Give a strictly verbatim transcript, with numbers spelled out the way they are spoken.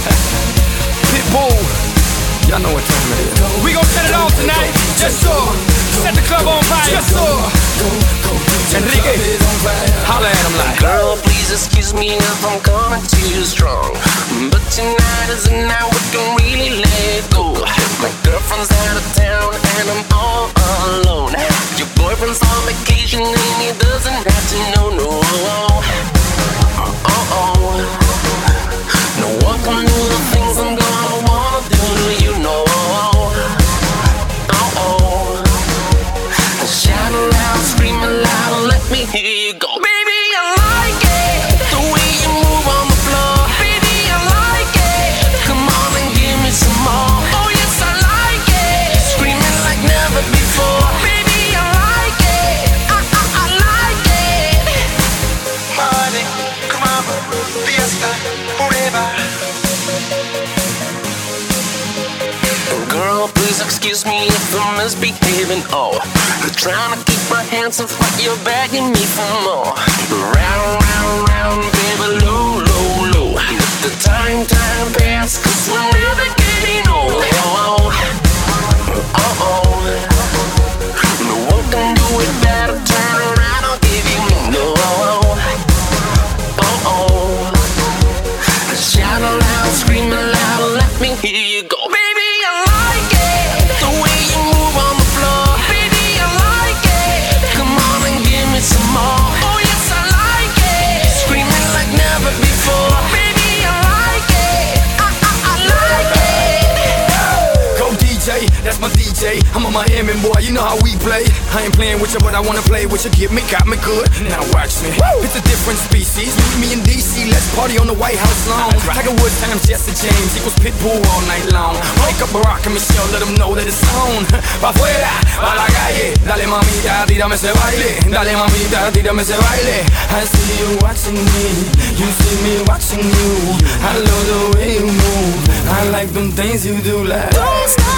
Pitbull, y'all know what time it is. We gon' set it off tonight. Yes sir. Set the club on fire. Yes sir. Enrique, holla at him like. Girl, please excuse me if I'm coming too strong, but tonight is the night we can really let go. My girlfriend's out of town and I'm all alone. Your boyfriend's on vacation and he doesn't have to know, no. Oh-oh. No one can do the things I'm gonna wanna do, you know. Oh-oh. Shout aloud, scream aloud, let me hear you go. Baby, I like it, the way you move on the floor. Baby, I like it, come on and give me some more. Oh yes, I like it, screaming like never before. Baby, I like it, I, I, I like it. Party, come on, fiesta, forever. Girl, please excuse me if I'm misbehaving. Oh, trying to keep my hands off, but you're begging me for more. Round, round, round, baby, low, low, low. Let the time, time pass, cause we're never getting old. Oh, oh, oh. No one can do it better. Turn around, I'll give you more. No, oh, oh. Shout aloud, scream aloud, let me hear you go. Baby, I like it, the way you move on the floor. Baby, I like it, come on and give me some more. Oh yes, I like it, screaming like never before. Baby, I like it, I, I, I like it. Go D J, that's my D J. I'm a Miami boy, you know how we play. I ain't playing with you, but I wanna play with you. Get me, got me good, now watch me. Woo! It's a different species, meet me in D C. Let's party on the White House lawn. Tiger Woods times Jesse James equals Pitbull all night long. Wake up Barack and Michelle, let them know that it's on. Pa' afuera, pa' la calle. Dale mamita, tírame ese baile. Dale mamita, tírame ese baile. I see you watching me, you see me watching you. I love the way you move, I like them things you do like. Don't stop.